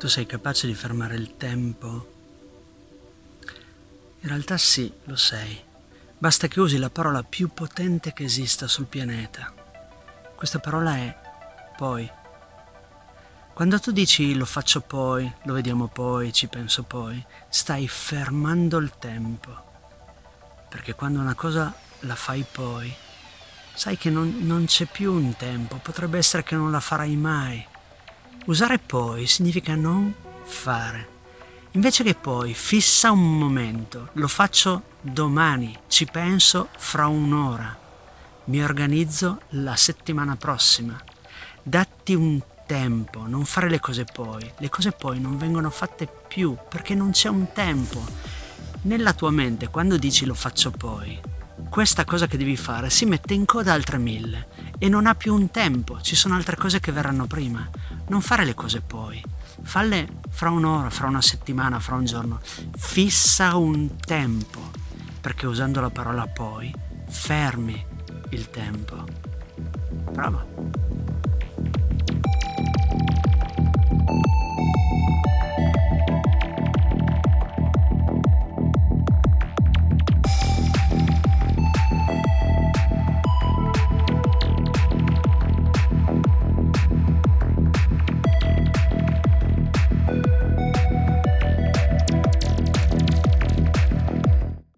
Tu sei capace di fermare il tempo? In realtà sì, lo sei. Basta che usi la parola più potente che esista sul pianeta. Questa parola è poi. Quando tu dici lo faccio poi, lo vediamo poi, ci penso poi, stai fermando il tempo. Perché quando una cosa la fai poi, sai che non c'è più un tempo, potrebbe essere che non la farai mai. Usare poi significa non fare. Invece che poi, fissa un momento, lo faccio domani, ci penso fra un'ora, mi organizzo la settimana prossima. Datti un tempo, non fare le cose poi non vengono fatte più perché non c'è un tempo. Nella tua mente, quando dici lo faccio poi, questa cosa che devi fare si mette in coda altre 1000 e non ha più un tempo, ci sono altre cose che verranno prima. Non fare le cose poi, falle fra un'ora, fra una settimana, fra un giorno. Fissa un tempo, perché usando la parola poi fermi il tempo. Bravo.